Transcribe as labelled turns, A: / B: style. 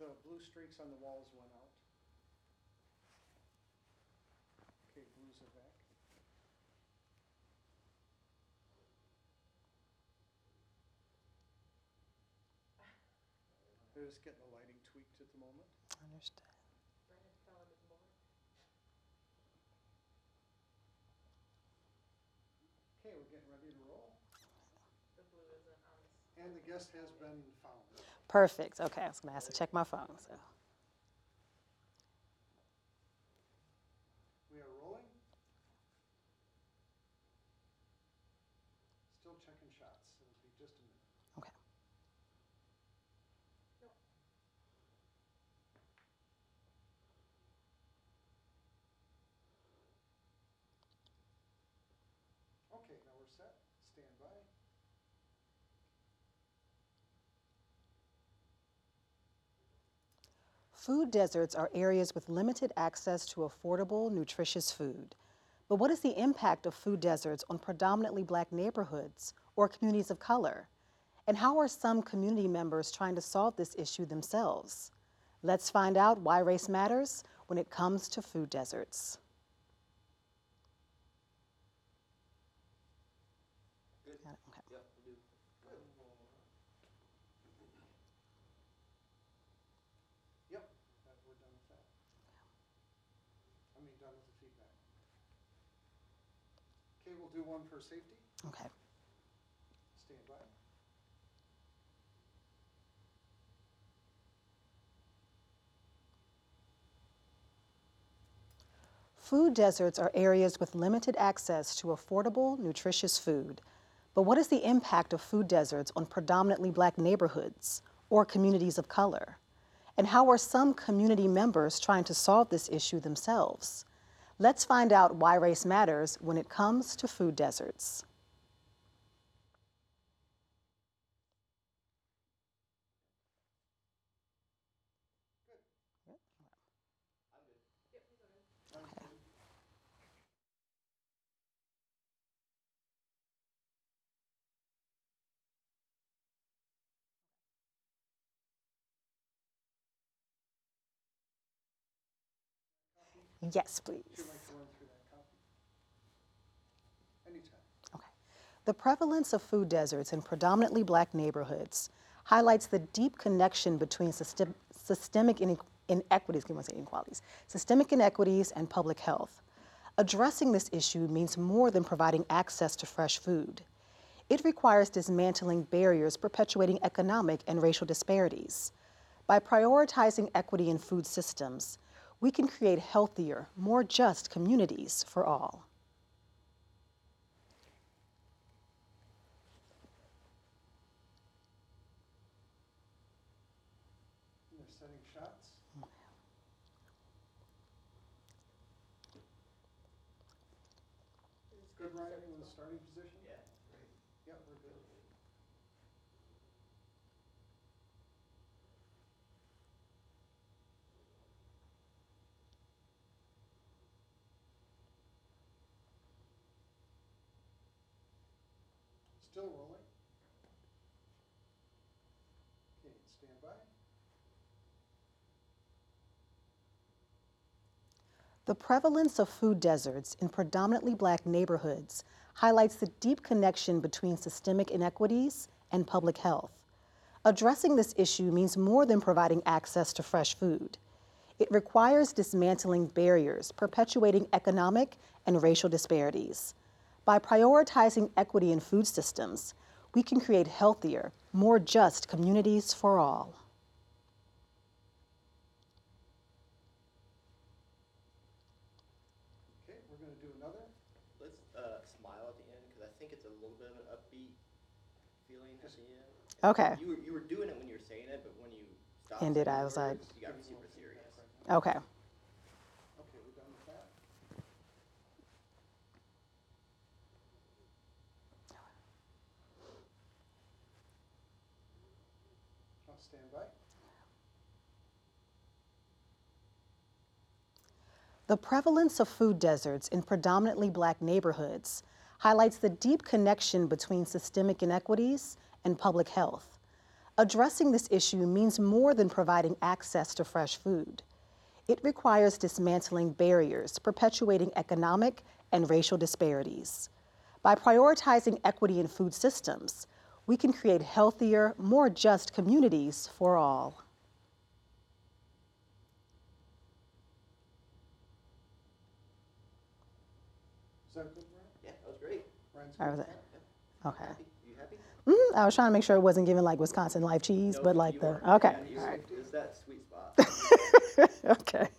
A: blue streaks on the walls went out. Okay, blues are back. They're just getting the lighting tweaked at the moment.
B: Understood.
A: Okay, we're getting ready to roll. And the guest has been found.
B: Perfect. Okay, I was going to have to check my phone. So.
A: We are rolling. Still checking shots. It'll be just a minute.
B: Okay.
A: Okay, now we're set. Stand by.
B: Food deserts are areas with limited access to affordable, nutritious food. But what is the impact of food deserts on predominantly Black neighborhoods or communities of color? And how are some community members trying to solve this issue themselves? Let's find out why race matters when it comes to food deserts. Got it? Okay.
A: Yep, we do. Good. Yep, we're done with that. I mean, done with the feedback. Okay, we'll do one for safety.
B: Okay.
A: Stand by.
B: Food deserts are areas with limited access to affordable, nutritious food. But what is the impact of food deserts on predominantly Black neighborhoods or communities of color? And how are some community members trying to solve this issue themselves? Let's find out why race matters when it comes to food deserts. Yes, please.
A: Would you like to run through that copy? Anytime.
B: Okay. The prevalence of food deserts in predominantly Black neighborhoods highlights the deep connection between systemic inequities, systemic inequities and public health. Addressing this issue means more than providing access to fresh food. It requires dismantling barriers perpetuating economic and racial disparities. By prioritizing equity in food systems, we can create healthier, more just communities for all.
A: They're setting shots. Good, Ryan, in the starting position? Yeah, great. Yep, we're good. Still rolling. Okay, stand by.
B: The prevalence of food deserts in predominantly Black neighborhoods highlights the deep connection between systemic inequities and public health. Addressing this issue means more than providing access to fresh food. It requires dismantling barriers perpetuating economic and racial disparities. By prioritizing equity in food systems, we can create healthier, more just communities for all.
A: Okay, we're going to do another.
C: Let's smile at the end because I think it's a little bit of an upbeat feeling at the end.
B: Okay.
C: You were doing it when you were saying it, but when you stopped
B: Ended,
C: saying
B: I
C: the
B: was like,
C: words, you got super serious.
B: Okay.
A: Okay, we're done with that. Now stand by.
B: The prevalence of food deserts in predominantly Black neighborhoods highlights the deep connection between systemic inequities and public health. Addressing this issue means more than providing access to fresh food. It requires dismantling barriers, perpetuating economic and racial disparities. By prioritizing equity in food systems, we can create healthier, more just communities for all.
A: Is that good, Brian?
C: Yeah, that was great.
A: Brian's
B: Or
A: good
B: was
A: with
B: it?
A: that?
B: Okay.
C: Happy? You happy?
B: I was trying to make sure it wasn't giving like Wisconsin life cheese,
C: No,
B: but like
C: you
B: the,
C: are.
B: okay,
C: Yeah,
B: all right.
C: it's that sweet spot.
B: Okay.